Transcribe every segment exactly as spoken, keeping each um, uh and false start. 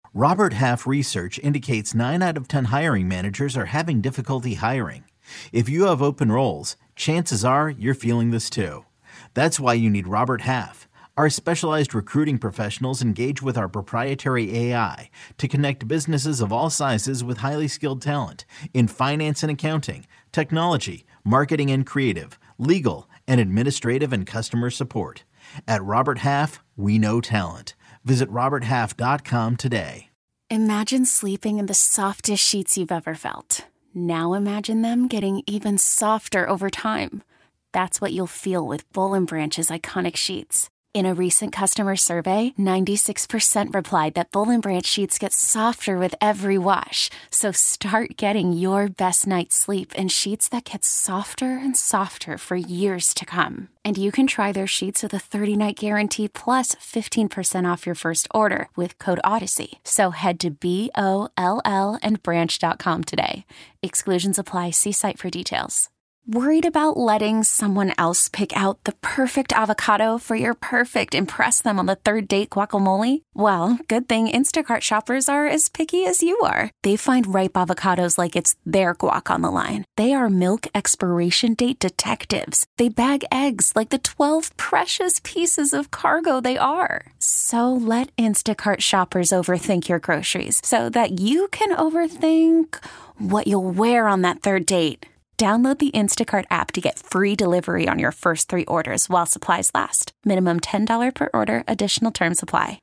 Robert Half research indicates nine out of ten hiring managers are having difficulty hiring. If you have open roles, chances are you're feeling this too. That's why you need Robert Half. Our specialized recruiting professionals engage with our proprietary A I to connect businesses of all sizes with highly skilled talent in finance and accounting, technology, marketing and creative, legal, and administrative and customer support. At Robert Half, we know talent. Visit robert half dot com today. Imagine sleeping in the softest sheets you've ever felt. Now imagine them getting even softer over time. That's what you'll feel with Boll and Branch's iconic sheets. In a recent customer survey, ninety-six percent replied that Boll and Branch sheets get softer with every wash. So start getting your best night's sleep in sheets that get softer and softer for years to come. And you can try their sheets with a thirty-night guarantee plus fifteen percent off your first order with code Odyssey. So head to B O L L and branch dot com today. Exclusions apply. See site for details. Worried about letting someone else pick out the perfect avocado for your perfect impress them on the third date guacamole? Well, good thing Instacart shoppers are as picky as you are. They find ripe avocados like it's their guac on the line. They are milk expiration date detectives. They bag eggs like the twelve precious pieces of cargo they are. So let Instacart shoppers overthink your groceries so that you can overthink what you'll wear on that third date. Download the Instacart app to get free delivery on your first three orders while supplies last. Minimum ten dollars per order. Additional terms apply.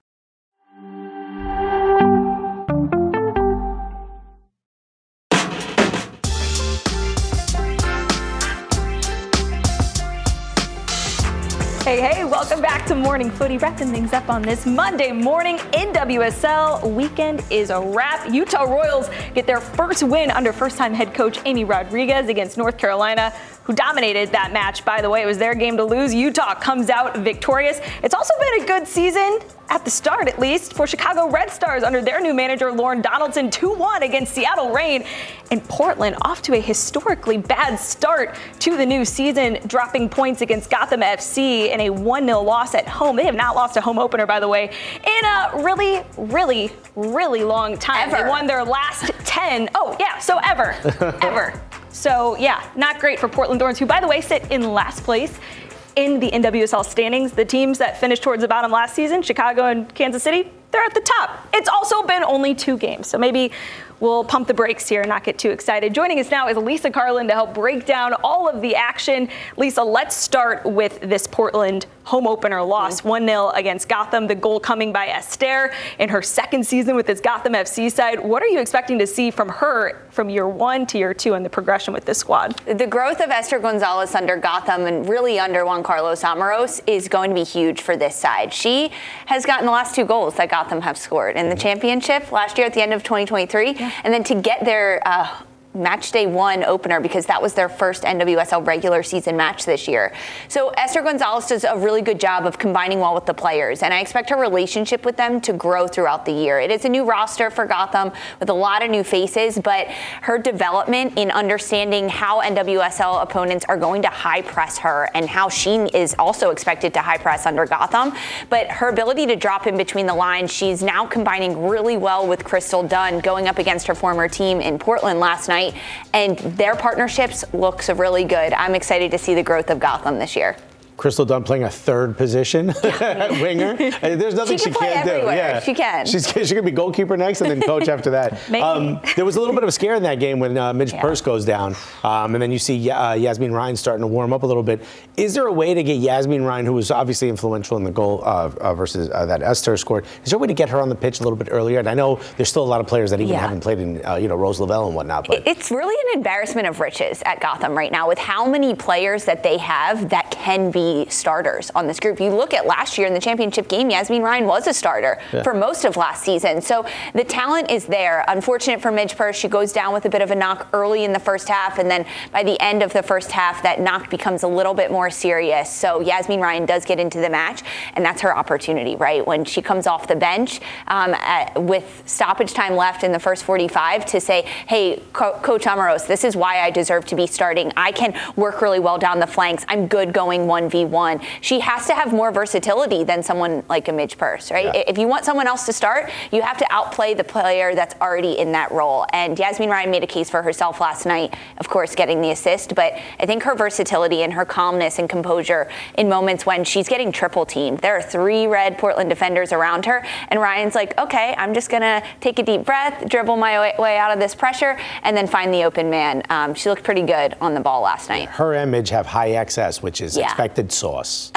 Hey, hey, welcome back to Morning Footy. Wrapping things up on this Monday morning. N W S L weekend is a wrap. Utah Royals get their first win under first-time head coach Amy Rodriguez against North Carolina, who dominated that match. By the way, it was their game to lose. Utah comes out victorious. It's also been a good season, at the start at least, for Chicago Red Stars under their new manager, Lauren Donaldson, two one against Seattle Reign. And Portland off to a historically bad start to the new season, dropping points against Gotham F C in a one nil loss at home. They have not lost a home opener, by the way, in a really, really, really long time. Ever. They won their last ten. Oh, yeah, so ever, ever. So, yeah, not great for Portland Thorns, who, by the way, sit in last place in the N W S L standings. The teams that finished towards the bottom last season, Chicago and Kansas City, they're at the top. It's also been only two games, so maybe we'll pump the brakes here and not get too excited. Joining us now is Lisa Carlin to help break down all of the action. Lisa, let's start with this Portland home opener loss, one nil against Gotham. The goal coming by Esther in her second season with this Gotham F C side. What are you expecting to see from her from year one to year two and the progression with this squad? The growth of Esther Gonzalez under Gotham and really under Juan Carlos Amaros is going to be huge for this side. She has gotten the last two goals that Gotham have scored in the championship last year at the end of twenty twenty-three. Yeah. And then to get their uh, match day one opener, because that was their first N W S L regular season match this year. So Esther Gonzalez does a really good job of combining well with the players, and I expect her relationship with them to grow throughout the year. It is a new roster for Gotham with a lot of new faces, but her development in understanding how N W S L opponents are going to high press her and how she is also expected to high press under Gotham, but her ability to drop in between the lines, she's now combining really well with Crystal Dunn going up against her former team in Portland last night. And their partnerships looks really good. I'm excited to see the growth of Gotham this year. Crystal Dunn playing a third position, winger. There's nothing she, she can can't play do. Yeah, she can. She's she could be goalkeeper next and then coach after that. Um, there was a little bit of a scare in that game when uh, Midge yeah. Purse goes down, um, and then you see uh, Yasmin Ryan starting to warm up a little bit. Is there a way to get Yasmin Ryan, who was obviously influential in the goal uh, uh, versus uh, that Esther scored? Is there a way to get her on the pitch a little bit earlier? And I know there's still a lot of players that even yeah. haven't played in, uh, you know, Rose Lavelle and whatnot. But it's really an embarrassment of riches at Gotham right now with how many players that they have that can be starters on this group. You look at last year in the championship game, Yasmin Ryan was a starter yeah. for most of last season. So the talent is there. Unfortunate for Midge Purse, she goes down with a bit of a knock early in the first half, and then by the end of the first half, that knock becomes a little bit more serious. So Yasmin Ryan does get into the match, and that's her opportunity, right? When she comes off the bench um, at, with stoppage time left in the first forty-five to say, hey, Co- Coach Amaros, this is why I deserve to be starting. I can work really well down the flanks. I'm good going one v v one. She has to have more versatility than someone like a Midge Purce, right? Yeah. If you want someone else to start, you have to outplay the player that's already in that role. And Yazmeen Ryan made a case for herself last night, of course, getting the assist. But I think her versatility and her calmness and composure in moments when she's getting triple teamed. There are three red Portland defenders around her. And Ryan's like, okay, I'm just going to take a deep breath, dribble my way, way out of this pressure, and then find the open man. Um, she looked pretty good on the ball last night. Her image have high excess, which is yeah. expected sauce.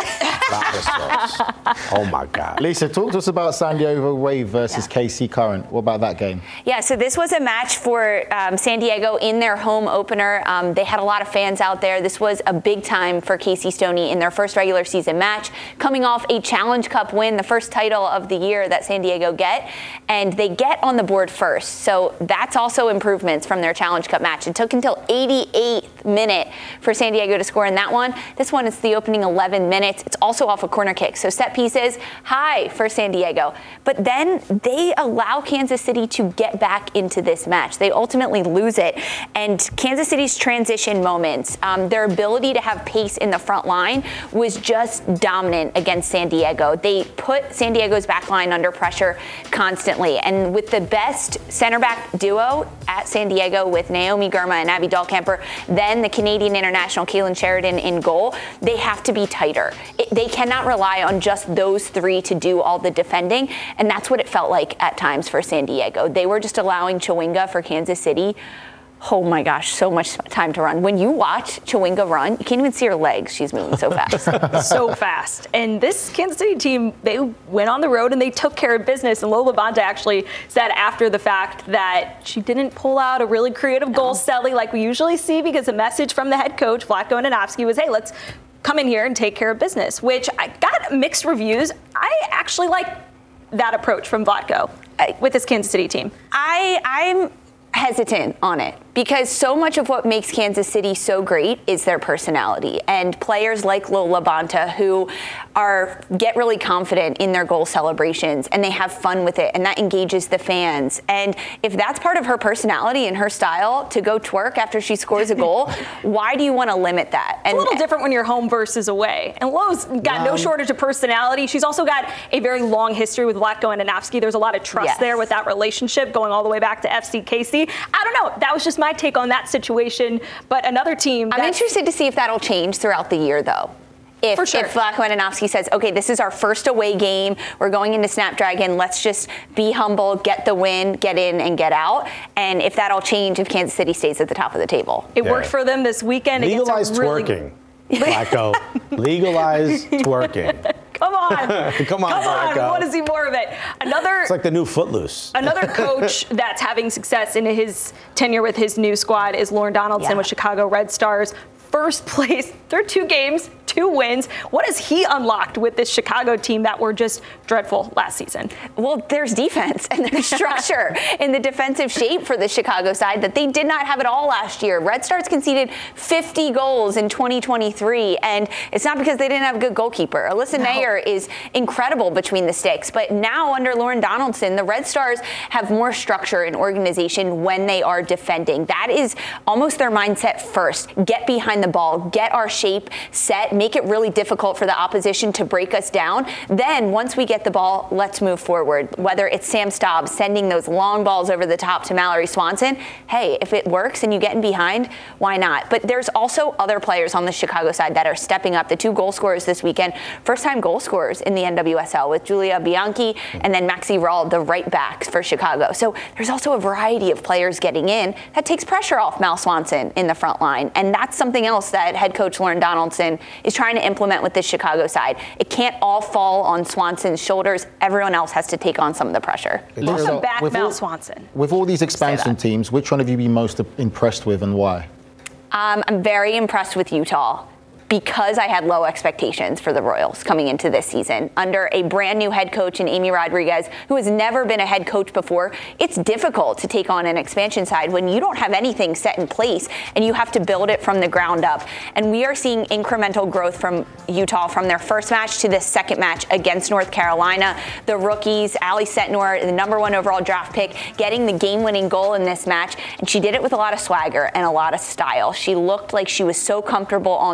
sauce. Oh, my God. Lisa, talk to us about San Diego Wave versus yeah. K C Current. What about that game? Yeah, so this was a match for um, San Diego in their home opener. Um, they had a lot of fans out there. This was a big time for Casey Stoney in their first regular season match, coming off a Challenge Cup win, the first title of the year that San Diego get, and they get on the board first. So that's also improvements from their Challenge Cup match. It took until eighty-eighth minute for San Diego to score in that one. This one is the opening eleven minutes. It's also off a corner kick. So set pieces, high for San Diego. But then they allow Kansas City to get back into this match. They ultimately lose it. And Kansas City's transition moments, um, their ability to have pace in the front line was just dominant against San Diego. They put San Diego's back line under pressure constantly. And with the best center back duo at San Diego with Naomi Girma and Abby Dahlkemper, then the Canadian international Kaylin Sheridan in goal, they have to be tighter. It, they cannot rely on just those three to do all the defending. And that's what it felt like at times for San Diego. They were just allowing Chawinga for Kansas City. Oh my gosh, so much time to run. When you watch Chawinga run, you can't even see her legs. She's moving so fast. so fast. And this Kansas City team, they went on the road and they took care of business. And Lo LaBonta actually said after the fact that she didn't pull out a really creative no. goal celly like we usually see, because the message from the head coach, Vlatko Andonovski, was, hey, let's come in here and take care of business, which I got mixed reviews. I actually like that approach from Vlatko with this Kansas City team. I, I'm hesitant on it, because so much of what makes Kansas City so great is their personality, and players like Lo LaBonta who are get really confident in their goal celebrations and they have fun with it, and that engages the fans. And if that's part of her personality and her style, to go twerk after she scores a goal, why do you want to limit that? And it's a little different when you're home versus away. And Lo's got um, no shortage of personality. She's also got a very long history with Vlatko and Andonovski. There's a lot of trust yes. there with that relationship going all the way back to F C K C. I don't know. That was just my take on that situation. But another team. I'm interested to see if that'll change throughout the year, though. If, For sure. if Vlatko Andonovski says, okay, this is our first away game, we're going into Snapdragon, let's just be humble, get the win, get in and get out. And if that'll change if Kansas City stays at the top of the table. It yeah. worked for them this weekend. Legalize really twerking, Vlatko. Legalize twerking. Come on. Come on, Come on. Vlatko. We want to see more of it. Another. It's like the new Footloose. Another coach that's having success in his tenure with his new squad is Lauren Donaldson yeah. with Chicago Red Stars. First place. They're two games, two wins. What has he unlocked with this Chicago team that were just dreadful last season? Well, there's defense and there's structure in the defensive shape for the Chicago side that they did not have at all last year. Red Stars conceded fifty goals in twenty twenty-three, and it's not because they didn't have a good goalkeeper. Alyssa no. Mayer is incredible between the sticks, but now under Lauren Donaldson, the Red Stars have more structure and organization when they are defending. That is almost their mindset first. Get behind the ball, get our shape set, make it really difficult for the opposition to break us down. Then once we get the ball, let's move forward. Whether it's Sam Staub sending those long balls over the top to Mallory Swanson, hey, if it works and you get in behind, why not? But there's also other players on the Chicago side that are stepping up. The two goal scorers this weekend, first-time goal scorers in the N W S L with Julia Bianchi and then Maxi Rahl, the right backs for Chicago. So there's also a variety of players getting in that takes pressure off Mal Swanson in the front line. And that's something else that head coach Lauren Donaldson is trying to implement with this Chicago side. It can't all fall on Swanson's shoulders. Everyone else has to take on some of the pressure. Welcome back, Mal all, Swanson. With all these expansion teams, which one have you been most impressed with and why? Um, I'm very impressed with Utah, because I had low expectations for the Royals coming into this season. Under a brand new head coach in Amy Rodriguez, who has never been a head coach before, it's difficult to take on an expansion side when you don't have anything set in place and you have to build it from the ground up. And we are seeing incremental growth from Utah from their first match to the second match against North Carolina. The rookies, Allie Setnor, the number one overall draft pick, getting the game-winning goal in this match. And she did it with a lot of swagger and a lot of style. She looked like she was so comfortable on the ball.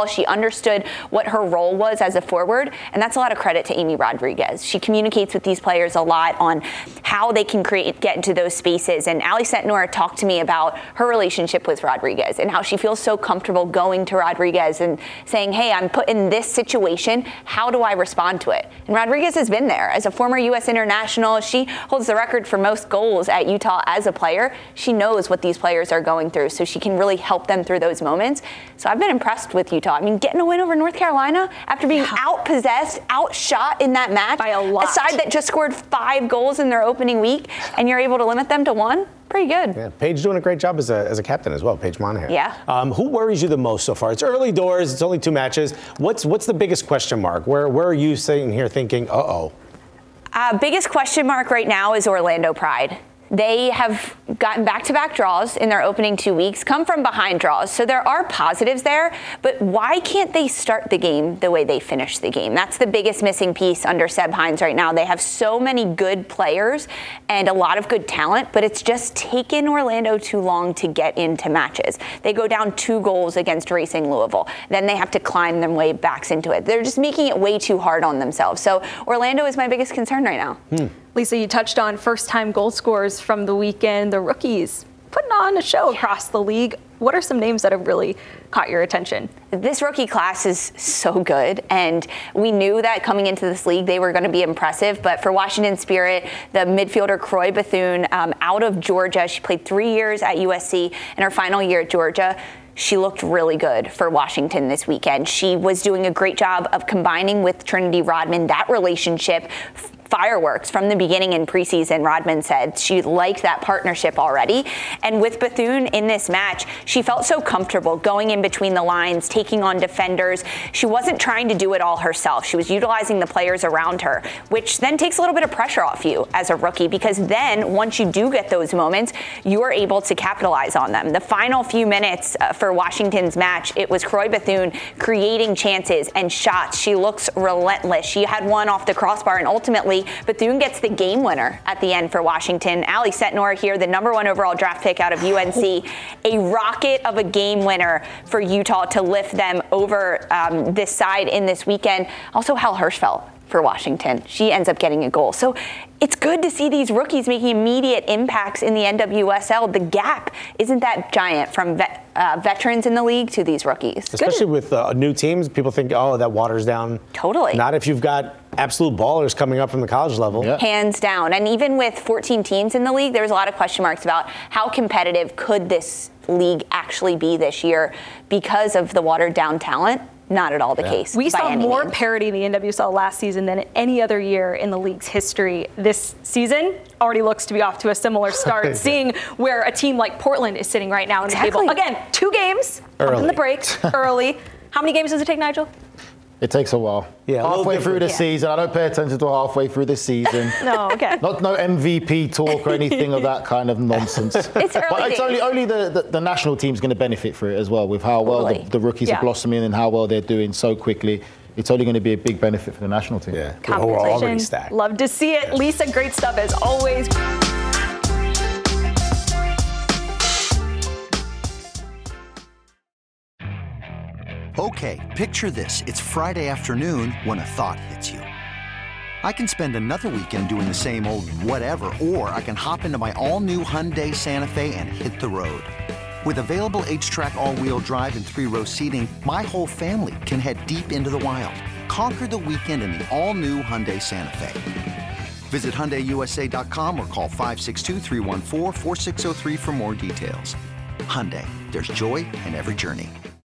ball. She understood what her role was as a forward, and that's a lot of credit to Amy Rodriguez. She communicates with these players a lot on how they can create, get into those spaces. And Allie Sentnor talked to me about her relationship with Rodriguez and how she feels so comfortable going to Rodriguez and saying, hey, I'm put in this situation. How do I respond to it? And Rodriguez has been there. As a former U S international, she holds the record for most goals at Utah as a player. She knows what these players are going through, so she can really help them through those moments. So I've been impressed with Utah. I mean, getting a win over North Carolina after being yeah. outpossessed, outshot in that match. By a lot. A side that just scored five goals in their opening week, and you're able to limit them to one. Pretty good. Yeah, Paige doing a great job as a, as a captain as well, Paige Monahan. Yeah. Um, who worries you the most so far? It's early doors. It's only two matches. What's what's the biggest question mark? Where where are you sitting here thinking, uh-oh? Uh, biggest question mark right now is Orlando Pride. They have gotten back-to-back draws in their opening two weeks, come from behind draws. So there are positives there, but why can't they start the game the way they finish the game? That's the biggest missing piece under Seb Hines right now. They have so many good players and a lot of good talent, but it's just taken Orlando too long to get into matches. They go down two goals against Racing Louisville. Then they have to climb their way back into it. They're just making it way too hard on themselves. So Orlando is my biggest concern right now. Hmm. Lisa, you touched on first-time goal scorers from the weekend, the rookies putting on a show across the league. What are some names that have really caught your attention? This rookie class is so good, and we knew that coming into this league they were going to be impressive. But for Washington Spirit, the midfielder Croy Bethune, um, out of Georgia, she played three years at U S C, and her final year at Georgia, she looked really good for Washington this weekend. She was doing a great job of combining with Trinity Rodman. That relationship fireworks from the beginning in preseason. Rodman said she liked that partnership already. And with Bethune in this match, she felt so comfortable going in between the lines, taking on defenders. She wasn't trying to do it all herself. She was utilizing the players around her, which then takes a little bit of pressure off you as a rookie, because then once you do get those moments, you are able to capitalize on them. The final few minutes uh, for Washington's match, it was Croy Bethune creating chances and shots. She looks relentless. She had one off the crossbar, and ultimately Bethune gets the game winner at the end for Washington. Allie Sentnor here, the number one overall draft pick out of U N C, a rocket of a game winner for Utah to lift them over um, this side in this weekend. Also, Hal Hirschfeld for Washington. She ends up getting a goal. So it's good to see these rookies making immediate impacts in the N W S L. The gap isn't that giant from vet, uh, veterans in the league to these rookies. Especially good. with uh, new teams, people think, oh, that waters down. Totally. Not if you've got absolute ballers coming up from the college level. Yeah. Hands down. And even with fourteen teams in the league, there's a lot of question marks about how competitive could this league actually be this year because of the watered down talent. Not at all the yeah. case. We saw more means. parity in the N W S L last season than any other year in the league's history. This season already looks to be off to a similar start, yeah. seeing where a team like Portland is sitting right now in exactly. the table. Again, two games early. up in the break early. How many games does it take, Nigel? It takes a while. Yeah, halfway through the yeah. season. I don't pay attention to halfway through the season. No, okay. Not no M V P talk or anything of that kind of nonsense. It's early But it's days. only only the, the, the national team's going to benefit for it as well, with how well Totally. the, the rookies Yeah. are blossoming and how well they're doing so quickly. It's only going to be a big benefit for the national team. Yeah, well, we're already stacked. Love to see it. Lisa, great stuff as always. Okay, picture this. It's Friday afternoon when a thought hits you. I can spend another weekend doing the same old whatever, or I can hop into my all-new Hyundai Santa Fe and hit the road. With available H-Track all-wheel drive and three-row seating, my whole family can head deep into the wild. Conquer the weekend in the all-new Hyundai Santa Fe. Visit Hyundai U S A dot com or call five six two, three one four, four six zero three for more details. Hyundai, there's joy in every journey.